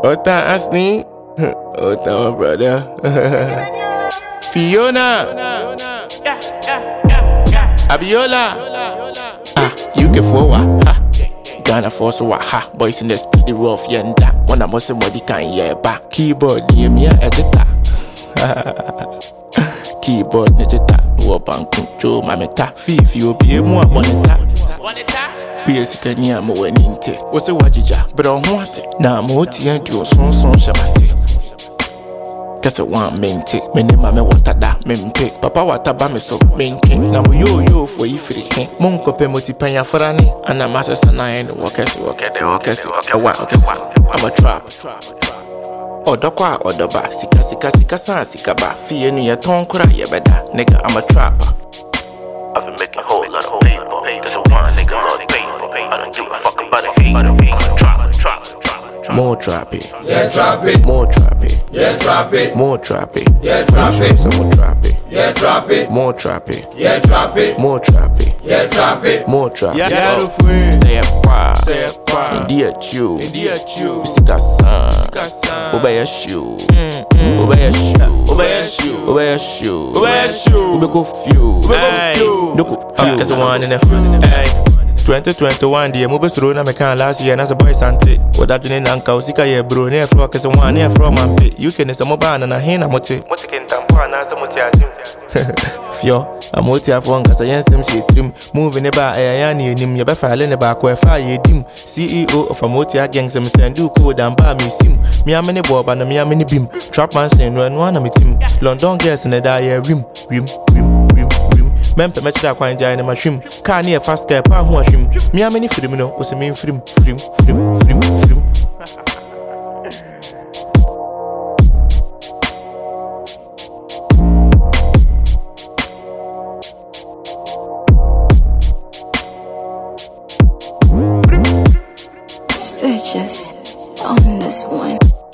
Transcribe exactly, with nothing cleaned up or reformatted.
Ota Asni, Ota my brother. Fiona, Abiola, ah, you can forward, ha. Ghana force wa ha. Boys in the speedy rough yenda. One of most somebody can yeah back. Keyboard near me editor. Keyboard editor. No bank control my meta. Fee you be more monitor. P S Kenya mo weninte. What's a wajija? But on once now mo tien to son son shamasi. That's a one main tick. Many mame water da men pick. Papa water ba me so main king. Na mo yo yo for you free. Mon kope moti panya farani. And I'm as a nine walkers walkers walkers. I'm a trap. Odokwa odoba. Sika sika sika san sika ba. Fie nu ya ton kura ye beda. Nigga I'm a trapper. I've been making a whole lot of paper. There's a one nigga lot of paper. I don't give a fuck about a hate. Trap, trap, trap. More trap it. Yeah, trap it. More trap it. Yeah, trap it. More trap it. Yeah, trap it. Some more trap it. Yeah, trap it. More trap it. Yeah, trap it. More trap it. Yeah, trap it. More trap it. Yeah, Say a qua. Say a qua. India chew. India chew. Sika san. Sika san. Obey a shoe. Obey a shoe. Obey a shoe. Obey a shoe. Obey a shoe. Obey go few. Obey go few. Look, cause the one in the hey. twenty twenty-one the move through na me can last year as a boy sante. What that doing anka sika ye bro near floor cause one near from man pay. You can is a mobile and a hina mote. What's the tampo and as a motiazim? Fio, a moti afon cause I am shit trim. Moving about a yani nim, you be filing about where fire dim. C E O of a moti gang some send do code and buy me sim. Me a many bob and me a many beam. Trap man saying when one of me team. London girls in the die rim, rim, rim, rim, rim. Mempe match that quite giant in my shrimp. Can't near fast guy, pan who shrimp. Me a many film, no, was a mean film, film, film, film, film. Stitches on this one.